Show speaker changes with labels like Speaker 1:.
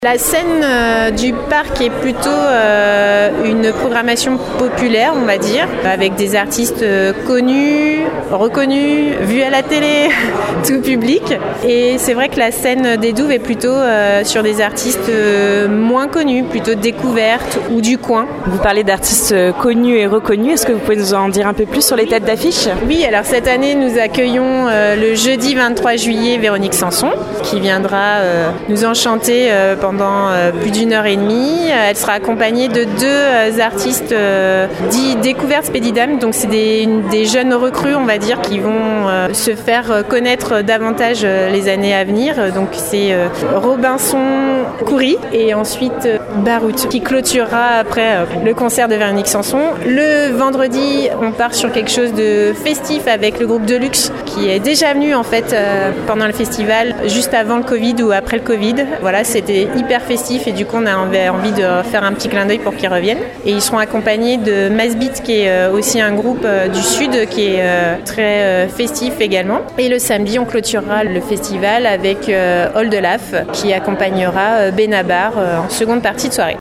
Speaker 1: La scène du parc est plutôt une programmation populaire, on va dire, avec des artistes connus, reconnus, vus à la télé, tout public. Et c'est vrai que la scène des Douves est plutôt sur des artistes moins connus, plutôt découvertes ou du coin.
Speaker 2: Vous parlez d'artistes connus et reconnus. Est-ce que vous pouvez nous en dire un peu plus sur les têtes d'affiche ?
Speaker 1: Oui, alors cette année, nous accueillons le jeudi 23 juillet Véronique Sanson, qui viendra nous enchanter pendant plus d'une heure et demie. Elle sera accompagnée de deux artistes dits découvertes Spédidam. Donc c'est des jeunes recrues, on va dire, qui vont se faire connaître davantage les années à venir. Donc c'est Robinson Coury et ensuite Barout qui clôturera après le concert de Véronique Sanson. Le vendredi, on part sur quelque chose de festif avec le groupe Deluxe qui est déjà venu en fait pendant le festival juste avant le Covid ou après le Covid. Voilà, c'était hyper festif et du coup on a envie de faire un petit clin d'œil pour qu'ils reviennent. Et ils seront accompagnés de Masbeat qui est aussi un groupe du sud qui est très festif également. Et le samedi on clôturera le festival avec Oldelaf qui accompagnera Benabar en seconde partie de soirée.